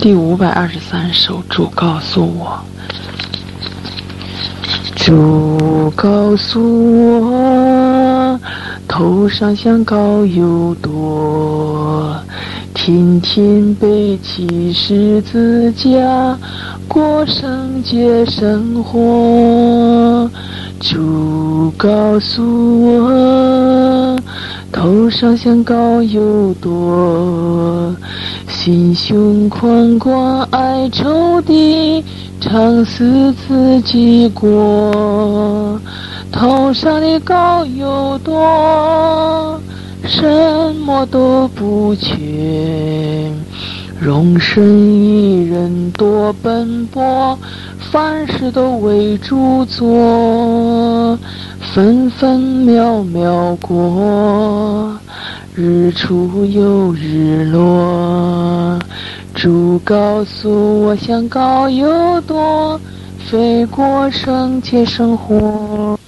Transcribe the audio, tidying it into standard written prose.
第523首，主告诉我，主告诉我，头上香膏有多，天天背起十字架，过圣洁生活。主告诉我，头上香膏有多，心胸宽广爱仇敌，常思自己过。头上的膏有多，什么都不缺，容身一人多奔波，凡事都为主做，分分秒秒过，日出又日落。主告诉我，香膏有多，飞过圣洁生活。